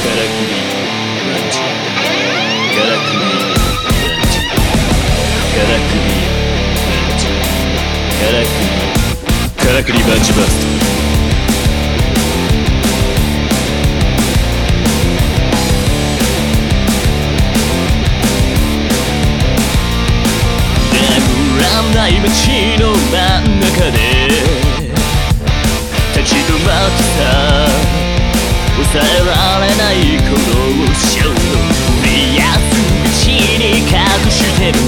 からくりバンチバースト。ない街の真ん中で立ち止まった抑えられないこの衝動振りやす口に隠してる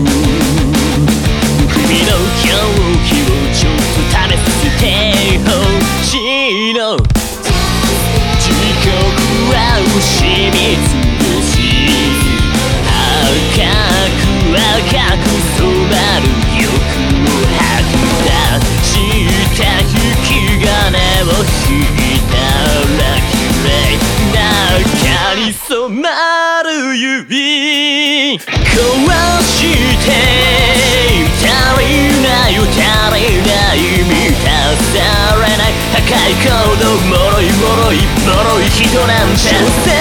君の狂気をちょっと試させてほしいの時刻は牛みつし赤く赤く染まる欲を吐き出した引き金を引いたら綺麗中に染まる指壊して足りないよ足りない満たされない破壊行動脆い脆い脆い人なんて